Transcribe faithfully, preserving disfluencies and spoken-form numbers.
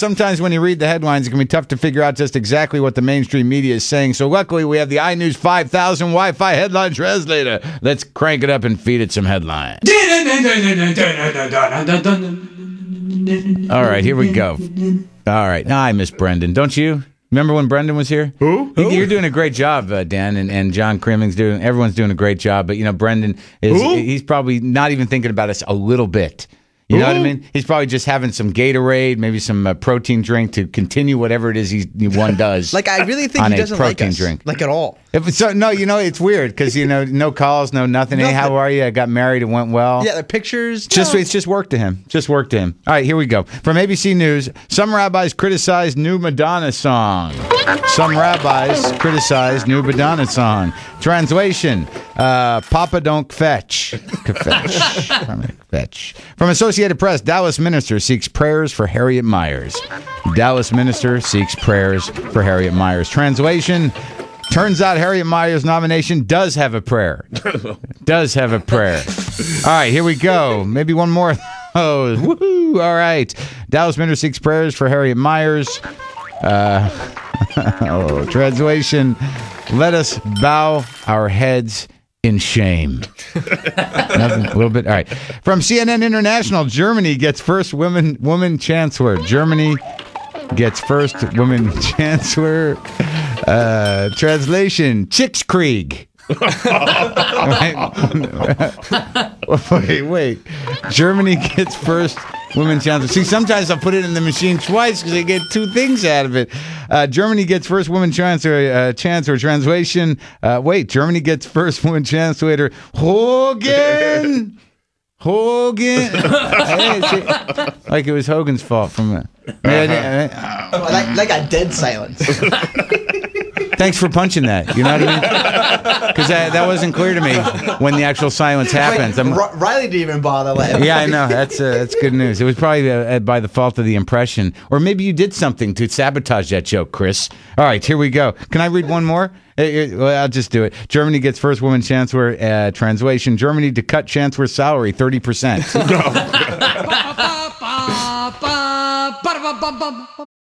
sometimes when you read the headlines, it can be tough to figure out just exactly what the mainstream media is saying. So luckily, we have the iNews five thousand Wi-Fi headline translator. Let's crank it up and feed it some headlines. All right, here we go. All right. Now I miss Brendan. Don't you? Remember when Brendan was here? Who? Who? You're doing a great job, uh, Dan, and, and John Crimling's doing, everyone's doing a great job. But, you know, Brendan is, Who? he's probably not even thinking about us a little bit. You know Who? what I mean? He's probably just having some Gatorade, maybe some uh, protein drink to continue whatever it is he one does. Like, I really think on he a doesn't like protein us. drink. Like, at all. If it's so, no, you know, it's weird because, you know, no calls, no nothing. Hey, how Nothing. are you? I got married. It went well. Yeah, the pictures. Just no. It's just work to him. Just work to him. All right, here we go. From A B C News, some rabbis criticize new Madonna song. Some rabbis criticize new Madonna song. Translation, uh, Papa don't fetch. Fetch. Fetch. From Associated Press, Dallas minister seeks prayers for Harriet Myers. Dallas minister seeks prayers for Harriet Myers. Translation, turns out Harriet Myers' nomination does have a prayer. Does have a prayer. All right, here we go. Maybe one more. Oh, woohoo. All right. Dallas minister seeks prayers for Harriet Myers. Uh, oh, translation, let us bow our heads in shame. Nothing, a little bit. All right. From C N N International, Germany gets first women woman chancellor. Germany gets first woman chancellor. Uh, translation, Chickskrieg. wait, wait. Germany gets first women chancellor. See, sometimes I'll put it in the machine twice because I get two things out of it. Uh, Germany gets first woman chancellor. Uh, chancellor. Translation. Uh, wait. Germany gets first woman chancellor. Hogan. Hogan. Hey, see, like it was Hogan's fault from. Uh, Oh, like, like a dead silence. Thanks for punching that. You know what I mean? Because that, that wasn't clear to me when the actual silence happens. I'm, R- Riley didn't even bother. Letting yeah, I know. That's uh, that's good news. It was probably uh, by the fault of the impression, or maybe you did something to sabotage that joke, Chris. All right, here we go. Can I read one more? Uh, uh, well, I'll just do it. Germany gets first woman chancellor. Uh, translation: Germany to cut chancellor's salary thirty percent.